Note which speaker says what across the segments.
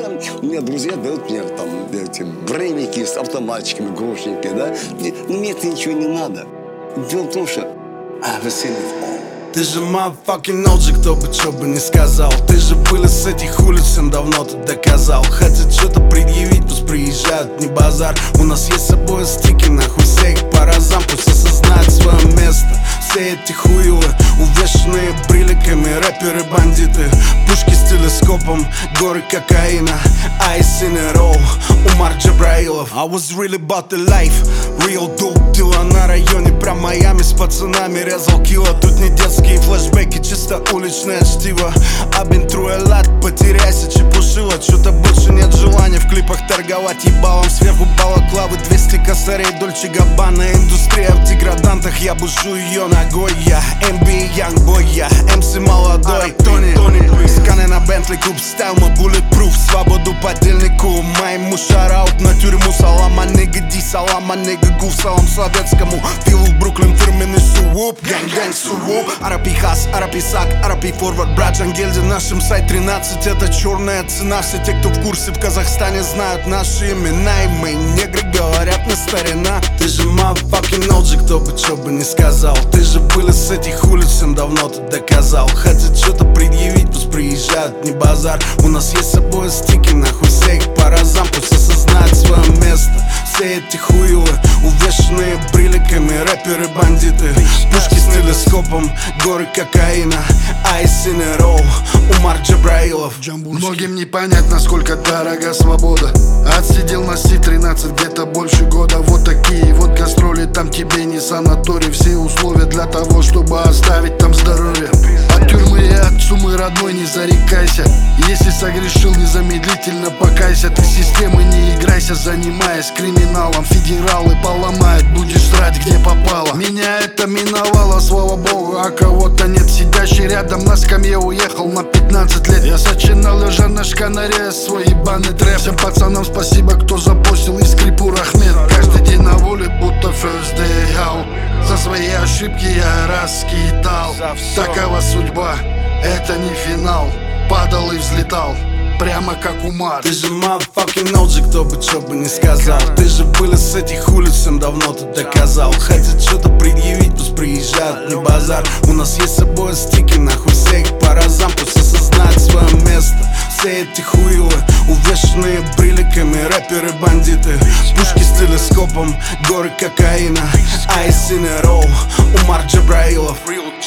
Speaker 1: иногда у меня друзья дают мне там эти брейвики с автоматчиками, грошниками, да. Мне это ничего не надо. Дело в том, что I've seen it all.
Speaker 2: Ты же motherfucking OG, кто бы что бы не сказал. Ты же были с этих улиц, всем давно ты доказал. Хотят что-то предъявить, пусть приезжают, не базар. У нас есть с собой стики, нахуй все их по разам. Пусть осознают свое место. Все эти хуевы, увешанные бриликами, рэперы, бандиты, пушки с телескопом, горы кокаина, Ice in a row, Умар Джабраилов. I was really about the life, real dope dealer на районе, прям Майами с пацанами резал кило. Тут не детские флешбеки, чисто уличное чтиво. I've been through a lot, потеряйся, чепушила. Чё-то больше нет желания в клипах торговать ебалом. Сверху балаклавы, 200 косарей, Дольче Габбана. Индустрия в деградантах, я бужу ее ногой. Я NBA Youngboy, я MC молодой. Тони, сканы на Бентли, куб стайл, мы bulletproof. Свободу подельнику, моему шараут на тюрьму. Салам, а нигга ди, салам, а нигга гуф. Салам советскому, пилу в Бруклин, фирменный сувуп. Гэнг-гэнг сувуп, арапи хас, арапи сак, арапи форвард. Брат Джангельди, нашим сайт 13, это черная цена. Все те, кто в курсе в Казахстане, знают наши имена. И мы негры, говорят на старина. Ты же motherfucking OG, кто бы что бы не сказал. Ты же были с этих улиц, всем давно ты доказал. Хотят что-то предъявить, пусть приезжают, не базар. У нас есть с собой стики, нахуй все их по разам. Пусть осознают свое место. Все эти хуевы, увешанные бриликами, рэперы, бандиты, пушки с телескопом, горы кокаина, Ice in a row, Умар Джабраилов.
Speaker 3: Многим не понять, насколько дорога свобода. Отсидел на Си-13 где-то больше года. Вот такие вот гастроли, там тебе не санаторий. Все условия для того, чтобы оставить там здоровье. От тюрьмы и от суммы родной не зарекайся. Если согрешил, незамедлительно покайся. Ты системы не играйся, занимаясь криминалом. Федералы поломают, будешь срать где попало. Меня это миновало, слава богу, а кого-то нет. Сидящий рядом на скамье уехал на 15 лет. Я сочинал лежа на шканаре свой ебаный трэп. Всем пацанам спасибо, кто запостил и скрипу Рахмет. Каждый день на воле, будто first day out. За свои ошибки я раскидал. Такова судьба, это не финал. Падал и взлетал, прямо как Умар.
Speaker 2: Ты же motherfucking OG, кто бы что бы не сказал. Ты же были с этих улиц, всем давно ты доказал. Хотят что-то предъявить, пусть приезжают, не базар. У нас есть с собой стики, нахуй все их по разам. Пусть осознают свое место. Все эти хуевы, увешанные бриликами, рэперы, бандиты, пушки с телескопом, горы кокаина, Ice in a row, Умар Джабраилов.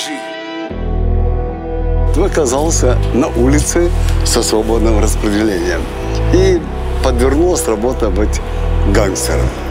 Speaker 1: Ты оказался на улице со свободным распределением. И подвернулась работа быть гангстером.